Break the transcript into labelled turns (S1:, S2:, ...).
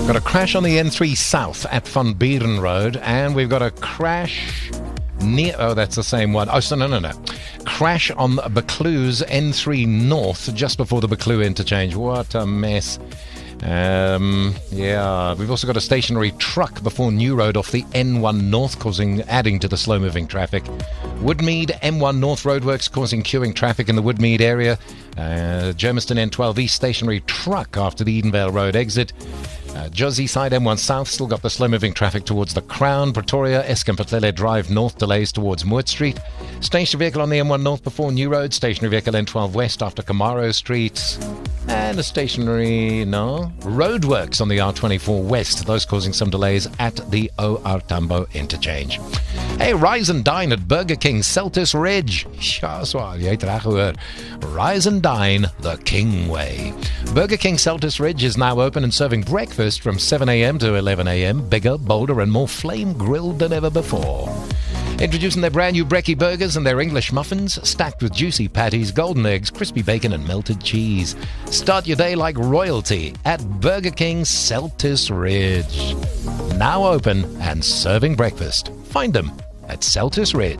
S1: Got a crash on the N3 South at Van Buren Road, and we've got a crash near... Oh, that's the same one. Oh, so no. Crash on Buccleuch's N3 North, just before the Buccleuch interchange. What a mess. We've also got a stationary truck before New Road off the N1 North, adding to the slow-moving traffic. Woodmead M1 North roadworks causing queuing traffic in the Woodmead area. Germiston N12 East stationary truck after the Edenvale Road exit. Josie side M1 South still got the slow-moving traffic towards the Crown. Pretoria Escampatlele Drive North delays towards Moot Street. Stationary vehicle on the M1 North before New Road. Stationary vehicle N12 West after Camaro Street. And a roadworks on the R24 West, those causing some delays at the OR Tambo interchange. Hey, rise and dine at Burger King Celtis Ridge. Ja, swaar, jy het reg gehoor. Rise and dine the King way. Burger King Celtis Ridge is now open and serving breakfast from 7 a.m. to 11 a.m. Bigger, bolder and more flame grilled than ever before. Introducing their brand new brekkie burgers and their English muffins, stacked with juicy patties, golden eggs, crispy bacon and melted cheese. Start your day like royalty at Burger King Celtis Ridge. Now open and serving breakfast. Find them at Celtis Ridge.